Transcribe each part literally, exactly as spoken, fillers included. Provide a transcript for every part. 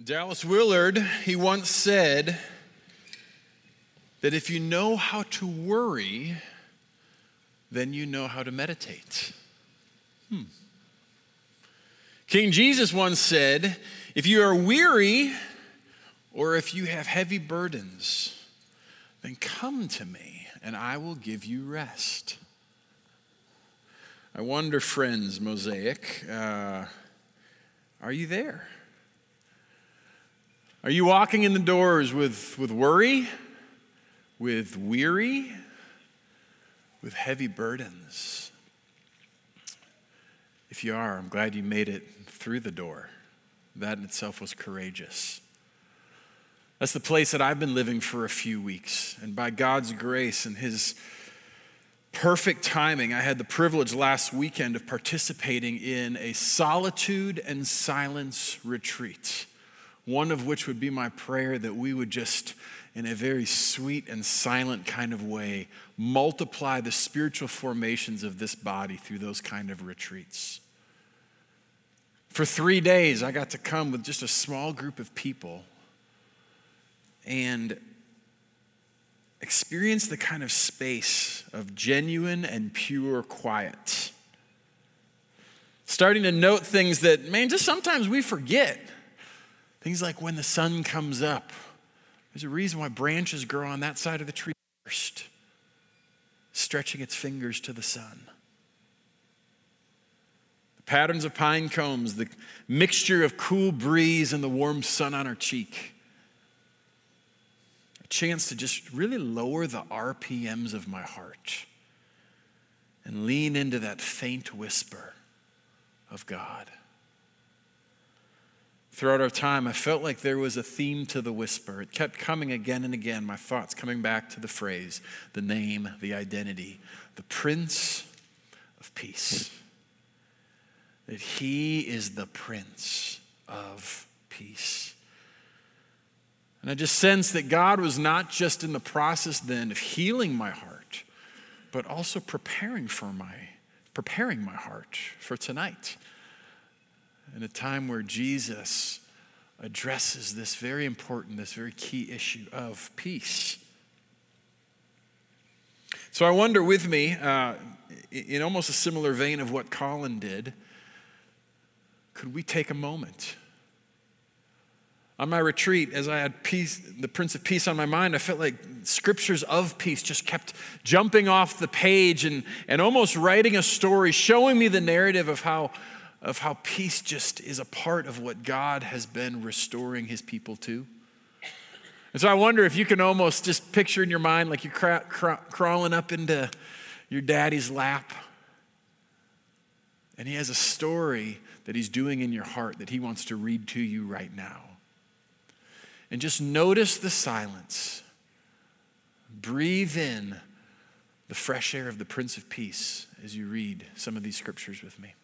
Dallas Willard, he once said that if you know how to worry, then you know how to meditate. Hmm. King Jesus once said, if you are weary or if you have heavy burdens, then come to me and I will give you rest. I wonder, friends, Mosaic, uh, are you there? Are you walking in the doors with, with worry, with weary, with heavy burdens? If you are, I'm glad you made it through the door. That in itself was courageous. That's the place that I've been living for a few weeks. And by God's grace and His perfect timing, I had the privilege last weekend of participating in a solitude and silence retreat. One of which would be my prayer that we would just, in a very sweet and silent kind of way, multiply the spiritual formations of this body through those kind of retreats. For three days, I got to come with just a small group of people and experience the kind of space of genuine and pure quiet. Starting to note things that, man, just sometimes we forget. Things like when the sun comes up. There's a reason why branches grow on that side of the tree first, stretching its fingers to the sun. The patterns of pine cones, the mixture of cool breeze and the warm sun on our cheek. A chance to just really lower the R P Ms of my heart and lean into that faint whisper of God. Throughout our time, I felt like there was a theme to the whisper. It kept coming again and again, my thoughts coming back to the phrase, the name, the identity, the Prince of Peace. That He is the Prince of Peace. And I just sensed that God was not just in the process then of healing my heart, but also preparing for my, preparing my heart for tonight. In a time where Jesus addresses this very important, this very key issue of peace. So I wonder with me, uh, in almost a similar vein of what Colin did, could we take a moment? On my retreat, as I had peace, the Prince of Peace on my mind, I felt like scriptures of peace just kept jumping off the page and, and almost writing a story, showing me the narrative of how of how peace just is a part of what God has been restoring His people to. And so I wonder if you can almost just picture in your mind like you're cra- cra- crawling up into your daddy's lap. And He has a story that He's doing in your heart that He wants to read to you right now. And just notice the silence. Breathe in the fresh air of the Prince of Peace as you read some of these scriptures with me.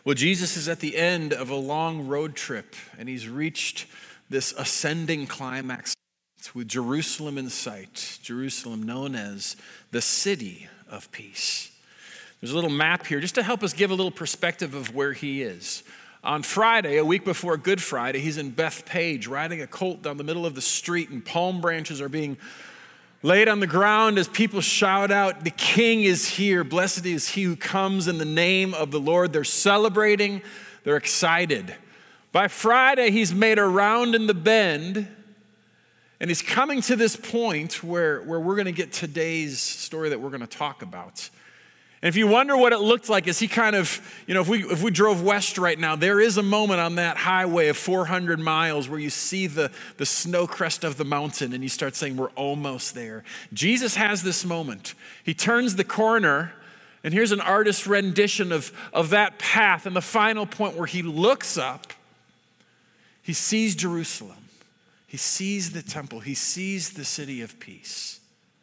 Well, Jesus is at the end of a long road trip, and he's reached this ascending climax with Jerusalem in sight, Jerusalem known as the city of peace. There's a little map here just to help us give a little perspective of where he is. On Friday, a week before Good Friday, he's in Bethpage riding a colt down the middle of the street, and palm branches are being laid on the ground as people shout out, "The King is here. Blessed is he who comes in the name of the Lord." They're celebrating. They're excited. By Friday, he's made a round in the bend, and he's coming to this point where, where we're going to get today's story that we're going to talk about. And if you wonder what it looked like as he kind of, you know, if we if we drove west right now, there is a moment on that highway of four hundred miles where you see the, the snow crest of the mountain and you start saying, we're almost there. Jesus has this moment. He turns the corner, and here's an artist's rendition of, of that path, and the final point where he looks up, he sees Jerusalem. He sees the temple. He sees the city of peace.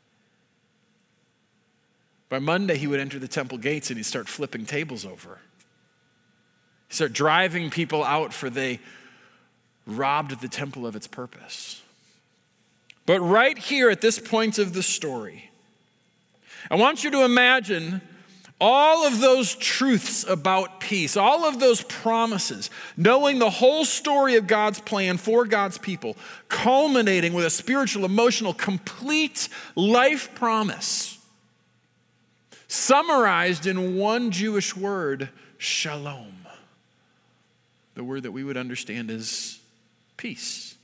By Monday, he would enter the temple gates and he'd start flipping tables over. He'd start driving people out, for they robbed the temple of its purpose. But right here at this point of the story, I want you to imagine all of those truths about peace, all of those promises, knowing the whole story of God's plan for God's people, culminating with a spiritual, emotional, complete life promise, summarized in one Jewish word, shalom, the word that we would understand as peace,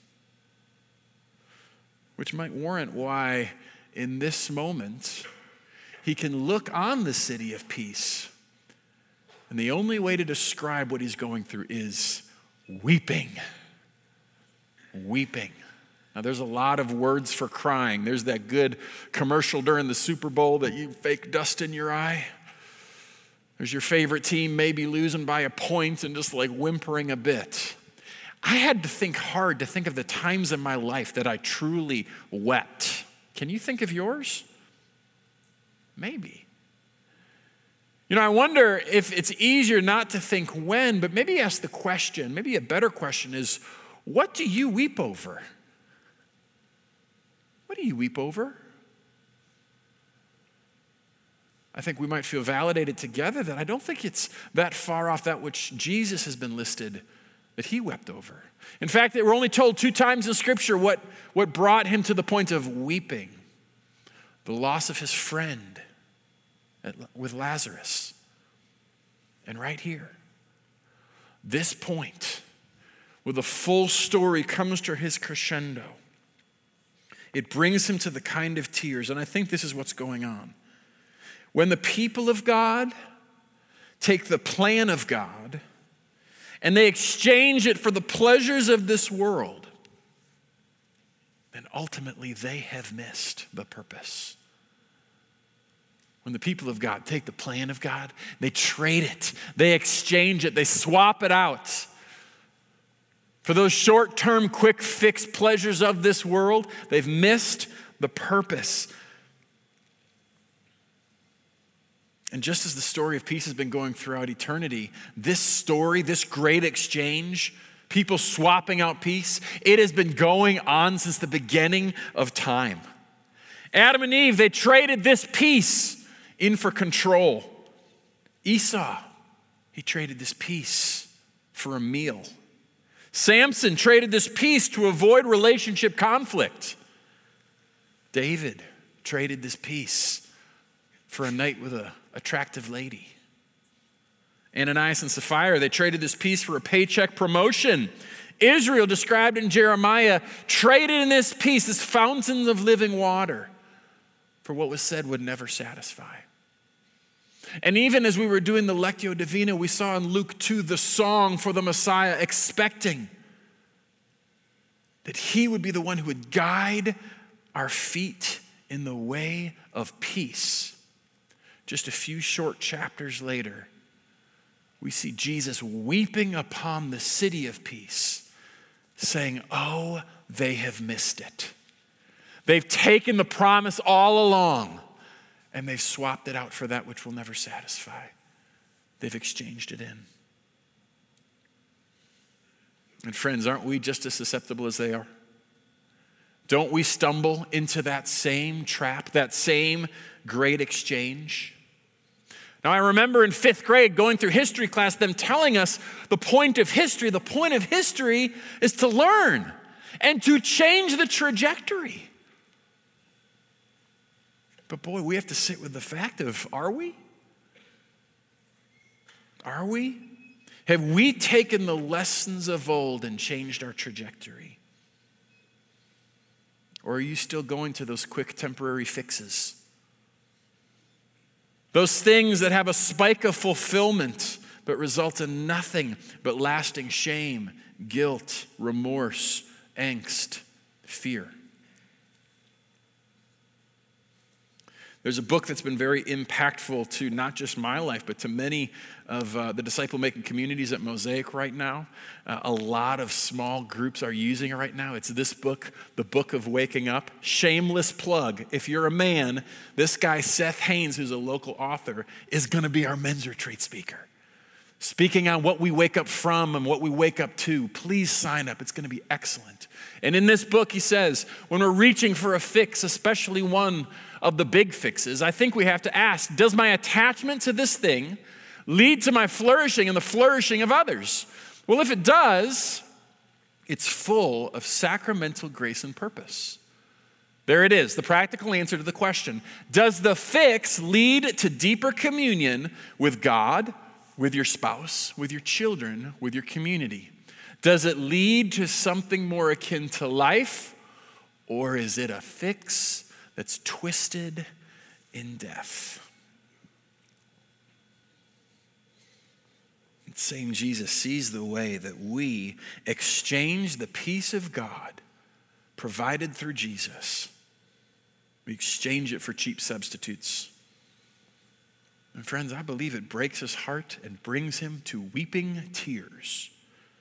which might warrant why in this moment he can look on the city of peace, and the only way to describe what he's going through is weeping. Weeping. Now, there's a lot of words for crying. There's that good commercial during the Super Bowl that you fake dust in your eye. There's your favorite team maybe losing by a point and just like whimpering a bit. I had to think hard to think of the times in my life that I truly wept. Can you think of yours? Maybe. You know, I wonder if it's easier not to think when, but maybe ask the question, maybe a better question is, what do you weep over? What do you weep over? I think we might feel validated together that I don't think it's that far off that which Jesus has been listed that he wept over. In fact, we're only told two times in Scripture what, what brought him to the point of weeping. The loss of his friend at, with Lazarus. And right here, this point where the full story comes to his crescendo, it brings him to the kind of tears, and I think this is what's going on. When the people of God take the plan of God and they exchange it for the pleasures of this world, then ultimately they have missed the purpose. When the people of God take the plan of God, they trade it, they exchange it, they swap it out for those short-term, quick-fix pleasures of this world, they've missed the purpose. And just as the story of peace has been going throughout eternity, this story, this great exchange, people swapping out peace, it has been going on since the beginning of time. Adam and Eve, they traded this peace in for control. Esau, he traded this peace for a meal. Samson traded this peace to avoid relationship conflict. David traded this peace for a night with an attractive lady. Ananias and Sapphira, they traded this peace for a paycheck promotion. Israel, described in Jeremiah, traded in this peace, this fountain of living water, for what was said would never satisfy. And even as we were doing the Lectio Divina, we saw in Luke two the song for the Messiah, expecting that he would be the one who would guide our feet in the way of peace. Just a few short chapters later, we see Jesus weeping upon the city of peace, saying, oh, they have missed it. They've taken the promise all along, and they've swapped it out for that which will never satisfy. They've exchanged it in. And friends, aren't we just as susceptible as they are? Don't we stumble into that same trap, that same great exchange? Now, I remember in fifth grade going through history class, them telling us the point of history. The point of history is to learn and to change the trajectory. But boy, we have to sit with the fact of, are we? Are we? Have we taken the lessons of old and changed our trajectory? Or are you still going to those quick temporary fixes? Those things that have a spike of fulfillment but result in nothing but lasting shame, guilt, remorse, angst, fear. There's a book that's been very impactful to not just my life, but to many of uh, the disciple-making communities at Mosaic right now. Uh, a lot of small groups are using it right now. It's this book, The Book of Waking Up. Shameless plug. If you're a man, this guy, Seth Haynes, who's a local author, is going to be our men's retreat speaker. Speaking on what we wake up from and what we wake up to. Please sign up. It's going to be excellent. And in this book, he says, when we're reaching for a fix, especially one of the big fixes, I think we have to ask, does my attachment to this thing lead to my flourishing and the flourishing of others? Well, if it does, it's full of sacramental grace and purpose. There it is, the practical answer to the question. Does the fix lead to deeper communion with God, with your spouse, with your children, with your community? Does it lead to something more akin to life, or is it a fix that's twisted in death? The same Jesus sees the way that we exchange the peace of God provided through Jesus. We exchange it for cheap substitutes. And friends, I believe it breaks his heart and brings him to weeping tears.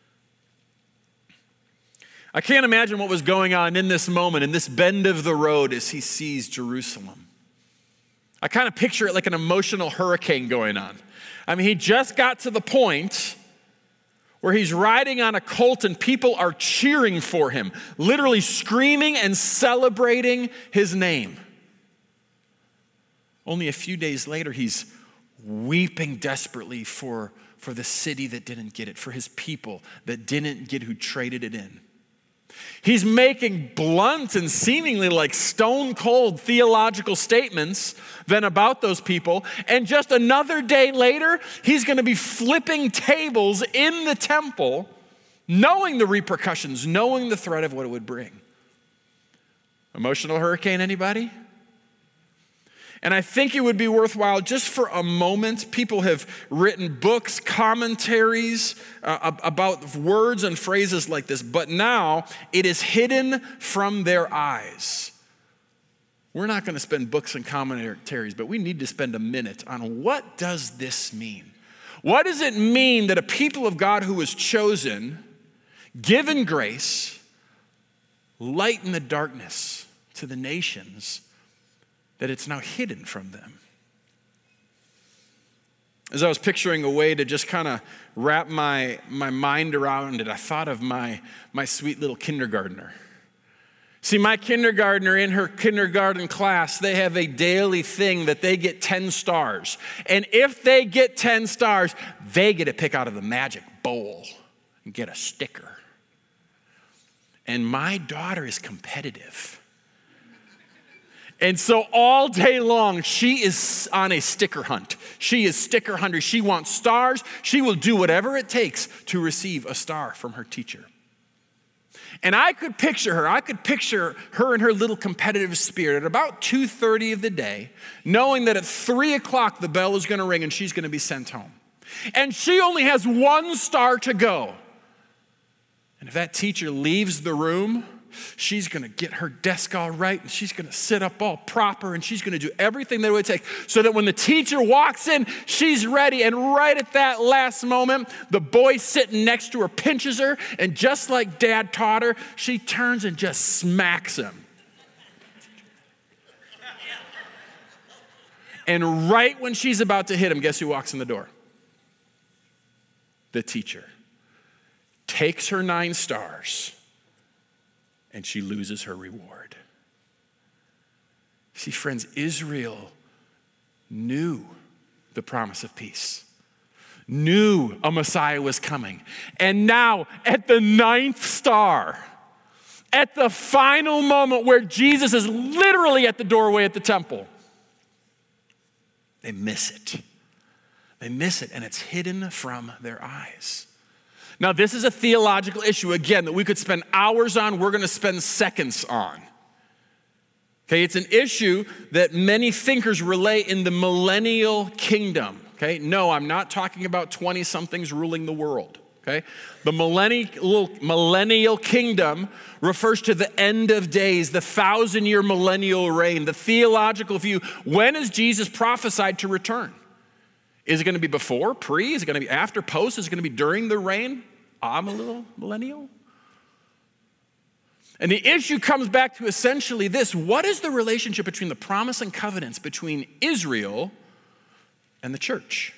I can't imagine what was going on in this moment, in this bend of the road as he sees Jerusalem. I kind of picture it like an emotional hurricane going on. I mean, he just got to the point where he's riding on a colt and people are cheering for him, literally screaming and celebrating his name. Only a few days later, he's weeping desperately for, for the city that didn't get it, for his people that didn't get who traded it in. He's making blunt and seemingly like stone cold theological statements then about those people. And just another day later, he's going to be flipping tables in the temple, knowing the repercussions, knowing the threat of what it would bring. Emotional hurricane, anybody? And I think it would be worthwhile just for a moment. People have written books, commentaries uh, about words and phrases like this, but now it is hidden from their eyes. We're not going to spend books and commentaries, but we need to spend a minute on what does this mean? What does it mean that a people of God who was chosen, given grace, light in the darkness to the nations, that it's now hidden from them? As I was picturing a way to just kind of wrap my, my mind around it, I thought of my, my sweet little kindergartner. See, my kindergartner in her kindergarten class, they have a daily thing that they get ten stars. And if they get ten stars, they get to pick out of the magic bowl and get a sticker. And my daughter is competitive. And so all day long, she is on a sticker hunt. She is sticker hungry. She wants stars. She will do whatever it takes to receive a star from her teacher. And I could picture her. I could picture her in her little competitive spirit at about two thirty of the day, knowing that at three o'clock the bell is going to ring and she's going to be sent home. And she only has one star to go. And if that teacher leaves the room, she's going to get her desk all right, and she's going to sit up all proper, and she's going to do everything that it would take so that when the teacher walks in, she's ready. And right at that last moment, the boy sitting next to her pinches her, and just like Dad taught her, she turns and just smacks him. And right when she's about to hit him, guess who walks in the door? The teacher. takes her nine stars, and she loses her reward. See, friends, Israel knew the promise of peace, knew a Messiah was coming. And now, at the ninth star, at the final moment where Jesus is literally at the doorway at the temple, they miss it. They miss it, and it's hidden from their eyes. Now, this is a theological issue, again, that we could spend hours on. We're going to spend seconds on. Okay, it's an issue that many thinkers relay in the millennial kingdom. Okay, no, I'm not talking about twenty-somethings ruling the world. Okay, the millennial, millennial kingdom refers to the end of days, the thousand-year millennial reign, the theological view. When is Jesus prophesied to return? Is it going to be before, pre? Is it going to be after, post? Is it going to be during the reign? I'm a little millennial. And the issue comes back to essentially this: what is the relationship between the promise and covenants between Israel and the church?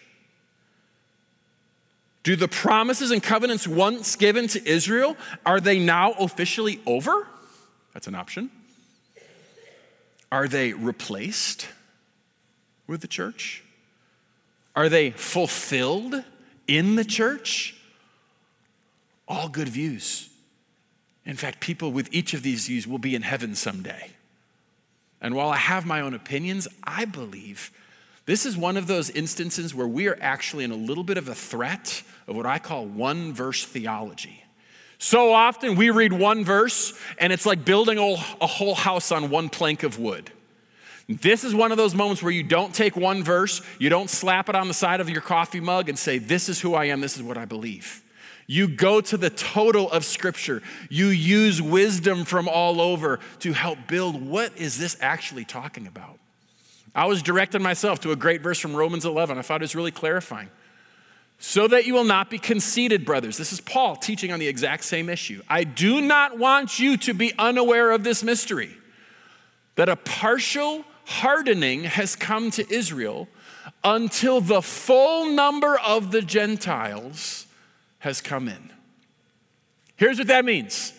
Do the promises and covenants once given to Israel, are they now officially over? That's an option. Are they replaced with the church? Are they fulfilled in the church? All good views. In fact, people with each of these views will be in heaven someday. And while I have my own opinions, I believe this is one of those instances where we are actually in a little bit of a threat of what I call one-verse theology. So often we read one verse, and it's like building a whole house on one plank of wood. This is one of those moments where you don't take one verse, you don't slap it on the side of your coffee mug and say, this is who I am, this is what I believe. You go to the total of Scripture. You use wisdom from all over to help build, what is this actually talking about? I was directing myself to a great verse from Romans eleven. I thought it was really clarifying. So that you will not be conceited, brothers. This is Paul teaching on the exact same issue. I do not want you to be unaware of this mystery, that a partial hardening has come to Israel until the full number of the Gentiles has come in. Here's what that means.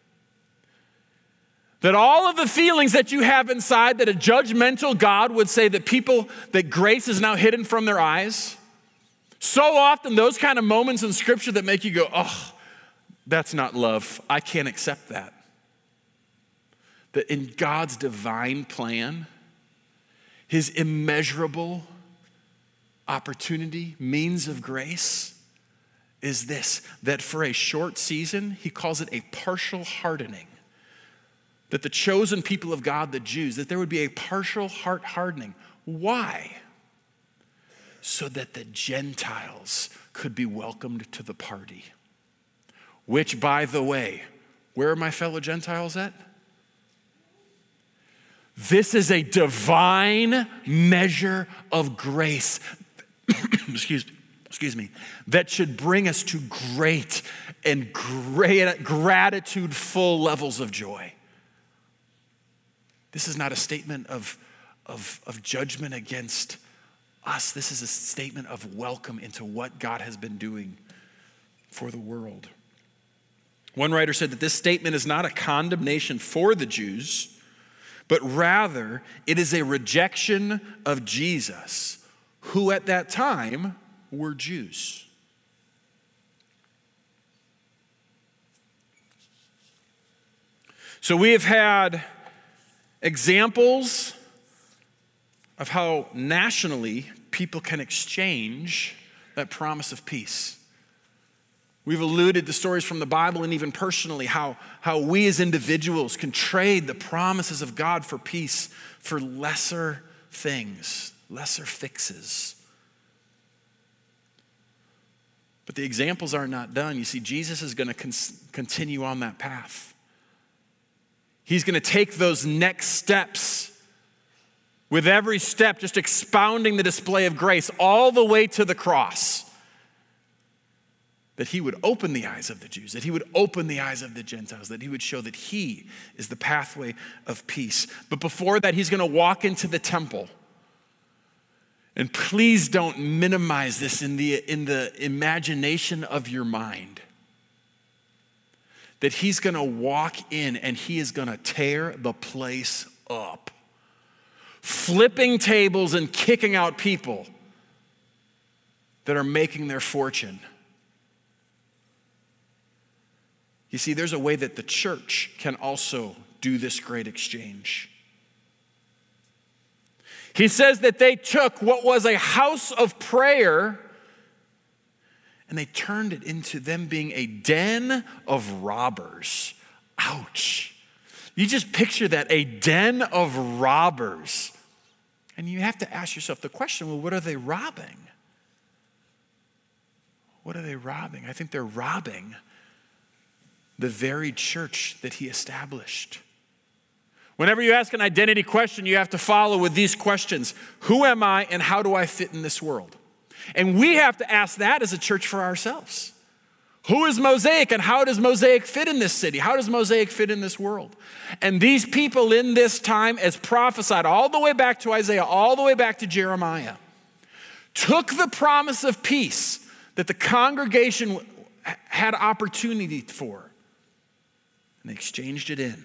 That all of the feelings that you have inside, that a judgmental God would say that people, that grace is now hidden from their eyes. So often those kind of moments in Scripture that make you go, oh, that's not love. I can't accept that. That in God's divine plan, His immeasurable opportunity, means of grace, is this, that for a short season, He calls it a partial hardening. That the chosen people of God, the Jews, that there would be a partial heart hardening. Why? So that the Gentiles could be welcomed to the party. Which, by the way, where are my fellow Gentiles at? This is a divine measure of grace. Excuse me. Excuse me, that should bring us to great and great gratitude-full levels of joy. This is not a statement of, of, of judgment against us. This is a statement of welcome into what God has been doing for the world. One writer said that this statement is not a condemnation for the Jews, but rather it is a rejection of Jesus, who at that time were Jews. So we have had examples of how nationally people can exchange that promise of peace. We've alluded to stories from the Bible and even personally how, how we as individuals can trade the promises of God for peace for lesser things, lesser fixes. But the examples are not done. You see, Jesus is going to con- continue on that path. He's going to take those next steps, with every step just expounding the display of grace all the way to the cross. That He would open the eyes of the Jews, that He would open the eyes of the Gentiles, that He would show that He is the pathway of peace. But before that, He's going to walk into the temple. And please don't minimize this in the, in the imagination of your mind. that he's going to walk in and he is going to tear the place up, flipping tables and kicking out people that are making their fortune. You see, there's a way that the church can also do this great exchange. He says that they took what was a house of prayer and they turned it into them being a den of robbers. Ouch. You just picture that, a den of robbers. And you have to ask yourself the question, well, what are they robbing? What are they robbing? I think they're robbing the very church that he established. Whenever you ask an identity question, you have to follow with these questions. Who am I and how do I fit in this world? And we have to ask that as a church for ourselves. Who is Mosaic and how does Mosaic fit in this city? How does Mosaic fit in this world? And these people in this time, as prophesied all the way back to Isaiah, all the way back to Jeremiah, took the promise of peace that the congregation had opportunity for, and they exchanged it in.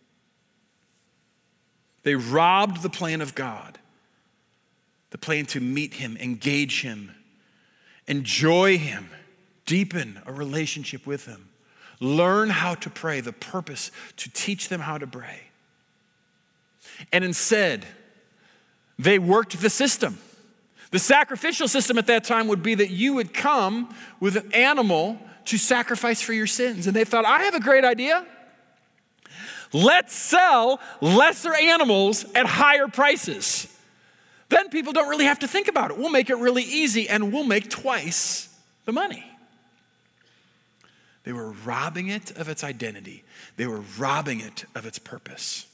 They robbed the plan of God, the plan to meet him, engage him, enjoy him, deepen a relationship with him, learn how to pray, the purpose to teach them how to pray. And instead, they worked the system. The sacrificial system at that time would be that you would come with an animal to sacrifice for your sins. And they thought, I have a great idea. Let's sell lesser animals at higher prices. Then people don't really have to think about it. We'll make it really easy and we'll make twice the money. They were robbing it of its identity. They were robbing it of its purpose.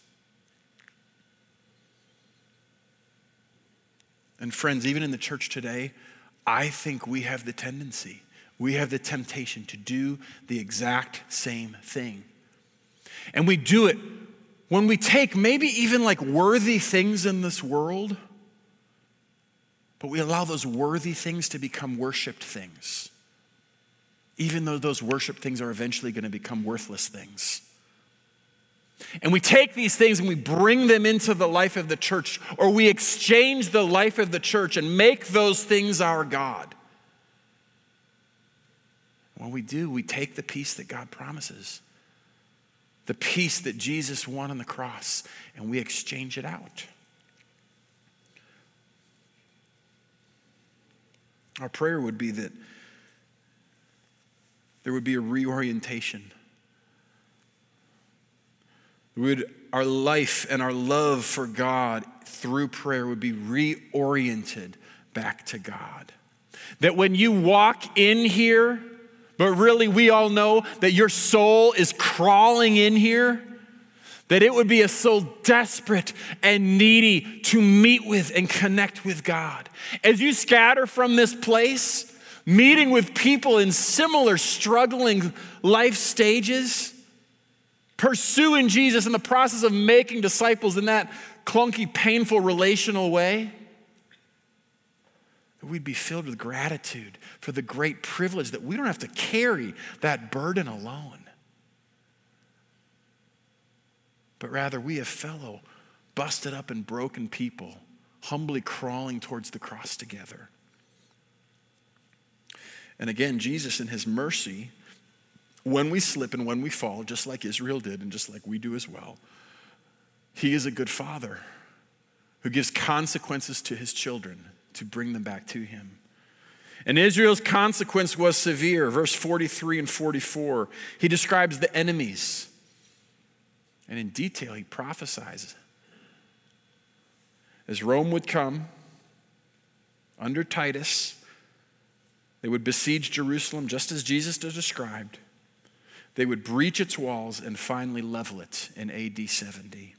And friends, even in the church today, I think we have the tendency, we have the temptation to do the exact same thing. And we do it when we take maybe even like worthy things in this world, but we allow those worthy things to become worshiped things, even though those worship things are eventually going to become worthless things. And we take these things and we bring them into the life of the church, or we exchange the life of the church and make those things our God. When we do, we take the peace that God promises, the peace that Jesus won on the cross, and we exchange it out. Our prayer would be that there would be a reorientation. Would our life and our love for God through prayer would be reoriented back to God. That when you walk in here, but really we all know that your soul is crawling in here, that it would be a soul desperate and needy to meet with and connect with God. As you scatter from this place, meeting with people in similar struggling life stages, pursuing Jesus in the process of making disciples in that clunky, painful, relational way, that we'd be filled with gratitude for the great privilege that we don't have to carry that burden alone. But rather we have fellow busted up and broken people humbly crawling towards the cross together. And again, Jesus in his mercy, when we slip and when we fall, just like Israel did and just like we do as well, he is a good father who gives consequences to his children to bring them back to him. And Israel's consequence was severe. Verse forty-three and forty-four, he describes the enemies. And in detail, he prophesies. As Rome would come under Titus, they would besiege Jerusalem just as Jesus described. They would breach its walls and finally level it in A D seventy.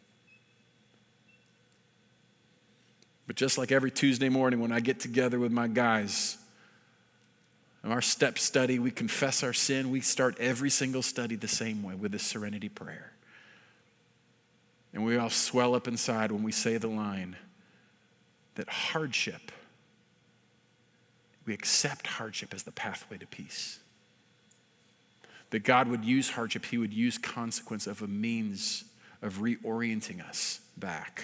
But just like every Tuesday morning when I get together with my guys, in our step study, we confess our sin. We start every single study the same way with a serenity prayer. And we all swell up inside when we say the line that hardship, we accept hardship as the pathway to peace. that God would use hardship, he would use consequence of a means of reorienting us back.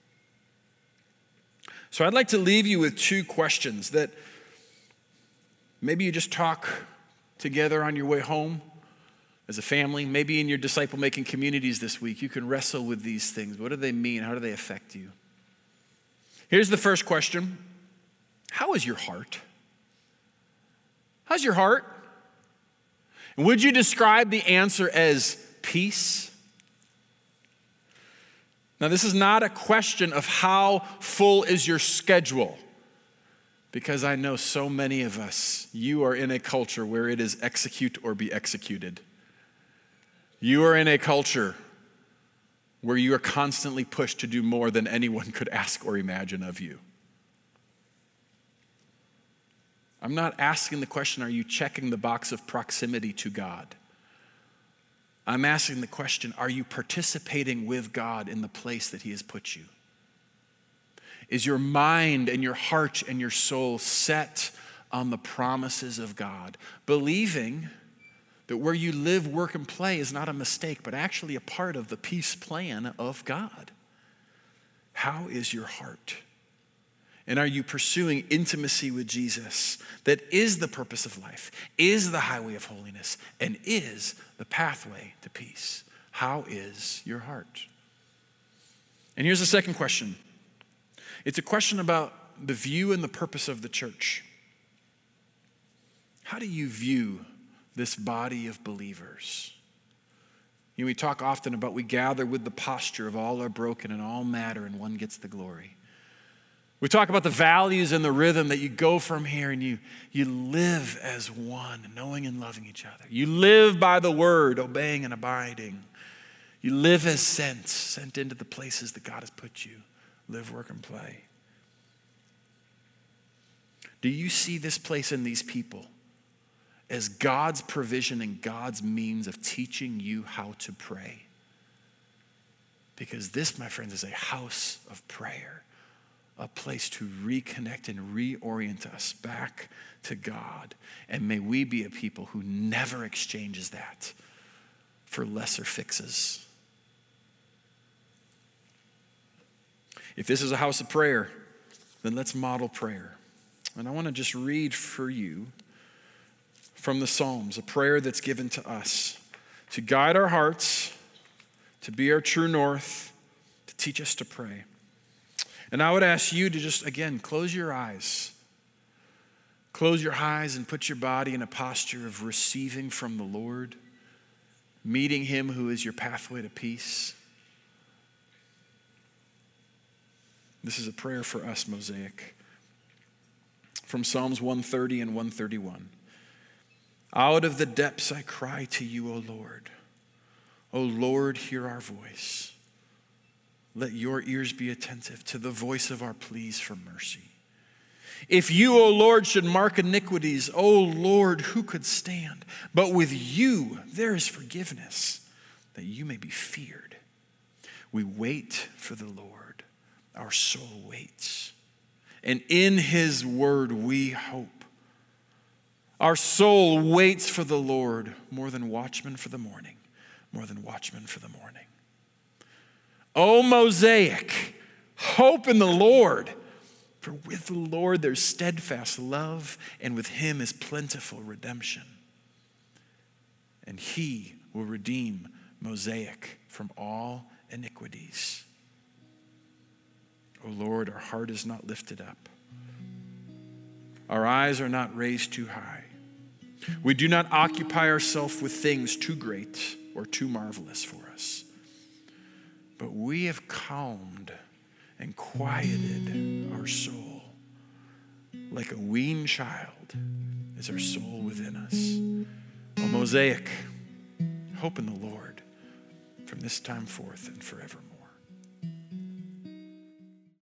So I'd like to leave you with two questions that maybe you just talk together on your way home as a family. Maybe in your disciple-making communities this week, you can wrestle with these things. What do they mean? How do they affect you? Here's the first question. How is your heart? How's your heart? And would you describe the answer as peace? Now, this is not a question of how full is your schedule, because I know so many of us, you are in a culture where it is execute or be executed. You are in a culture where you are constantly pushed to do more than anyone could ask or imagine of you. I'm not asking the question, are you checking the box of proximity to God? I'm asking the question, are you participating with God in the place that he has put you? Is your mind and your heart and your soul set on the promises of God, believing that where you live, work, and play is not a mistake, but actually a part of the peace plan of God? How is your heart? And are you pursuing intimacy with Jesus that is the purpose of life, is the highway of holiness, and is the pathway to peace? How is your heart? And here's the second question. It's a question about the view and the purpose of the church. How do you view this body of believers? You know, we talk often about we gather with the posture of all are broken and all matter and one gets the glory. We talk about the values and the rhythm that you go from here and you, you live as one, knowing and loving each other. You live by the word, obeying and abiding. You live as sent, sent into the places that God has put you. Live, work, and play. Do you see this place and these people as God's provision and God's means of teaching you how to pray? Because this, my friends, is a house of prayer. A place to reconnect and reorient us back to God. And may we be a people who never exchanges that for lesser fixes. If this is a house of prayer, then let's model prayer. And I want to just read for you from the Psalms, a prayer that's given to us to guide our hearts, to be our true north, to teach us to pray. And I would ask you to just, again, close your eyes. Close your eyes and put your body in a posture of receiving from the Lord, meeting him who is your pathway to peace. This is a prayer for us, Mosaic. From Psalms one thirty and one thirty-one. Out of the depths I cry to you, O Lord. O Lord, hear our voice. Let your ears be attentive to the voice of our pleas for mercy. If you, O Lord, should mark iniquities, O Lord, who could stand? But with you there is forgiveness, that you may be feared. We wait for the Lord. Our soul waits. And in his word we hope. Our soul waits for the Lord more than watchmen for the morning, more than watchmen for the morning. O Mosaic, hope in the Lord, for with the Lord there's steadfast love, and with him is plentiful redemption. And he will redeem Mosaic from all iniquities. O Lord, our heart is not lifted up. Our eyes are not raised too high. We do not occupy ourselves with things too great or too marvelous for us. But we have calmed and quieted our soul. Like a weaned child is our soul within us. O Mosaic, hope in the Lord from this time forth and forevermore.